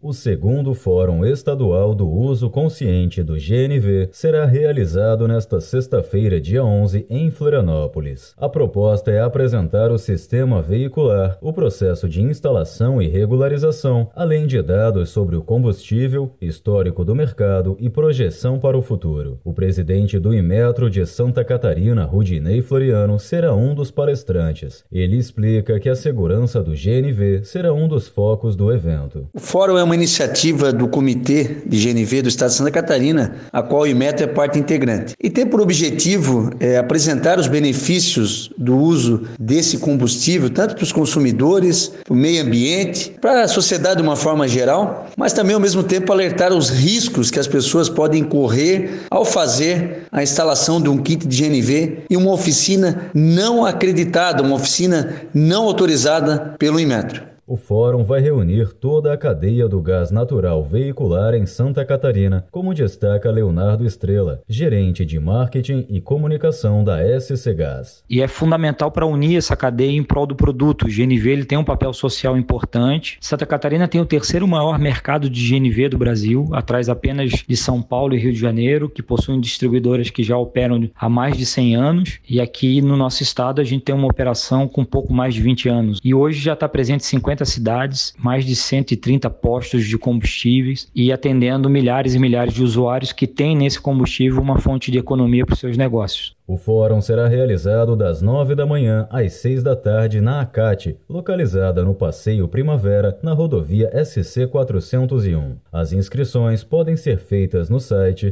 O segundo Fórum Estadual do Uso Consciente do GNV será realizado nesta sexta-feira, dia 11, em Florianópolis. A proposta é apresentar o sistema veicular, o processo de instalação e regularização, além de dados sobre o combustível, histórico do mercado e projeção para o futuro. O presidente do Inmetro de Santa Catarina, Rudinei Floriano, será um dos palestrantes. Ele explica que a segurança do GNV será um dos focos do evento. O fórum é uma iniciativa do Comitê de GNV do Estado de Santa Catarina, a qual o Inmetro é parte integrante. E tem por objetivo apresentar os benefícios do uso desse combustível, tanto para os consumidores, para o meio ambiente, para a sociedade de uma forma geral, mas também ao mesmo tempo alertar os riscos que as pessoas podem correr ao fazer a instalação de um kit de GNV em uma oficina não acreditada, uma oficina não autorizada pelo Inmetro. O fórum vai reunir toda a cadeia do gás natural veicular em Santa Catarina, como destaca Leonardo Estrela, gerente de marketing e comunicação da SC Gás. E é fundamental para unir essa cadeia em prol do produto. O GNV ele tem um papel social importante. Santa Catarina tem o terceiro maior mercado de GNV do Brasil, atrás apenas de São Paulo e Rio de Janeiro, que possuem distribuidoras que já operam há mais de 100 anos. E aqui no nosso estado a gente tem uma operação com pouco mais de 20 anos. E hoje já está presente em 50 cidades, mais de 130 postos de combustíveis e atendendo milhares e milhares de usuários que têm nesse combustível uma fonte de economia para os seus negócios. O fórum será realizado das 9 da manhã às 6 da tarde na ACAT, localizada no Passeio Primavera, na rodovia SC 401. As inscrições podem ser feitas no site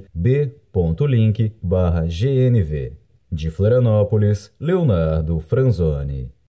b.link/GNV. De Florianópolis, Leonardo Franzoni.